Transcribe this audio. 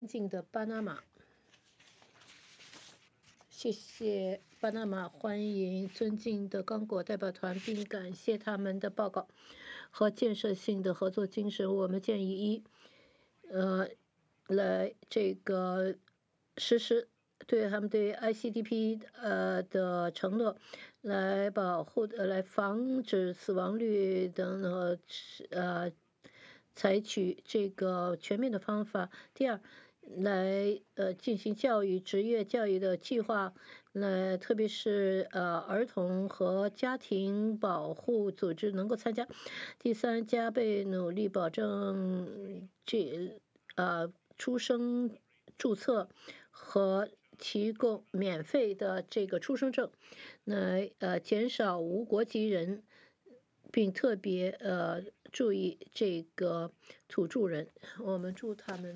进的巴拿马，谢谢巴拿马欢迎尊敬的刚果代表团，并感谢他们的报告和建设性的合作精神。我们建议来这个实施对他们对 ICDP 的承诺，来保护来防止死亡率等采取这个全面的方法。第二，来进行教育职业教育的计划，特别是儿童和家庭保护组织能够参加。第三，加倍努力保证出生注册和提供免费的这个出生证，来减少无国籍人，并特别注意这个土著人。我们祝他们。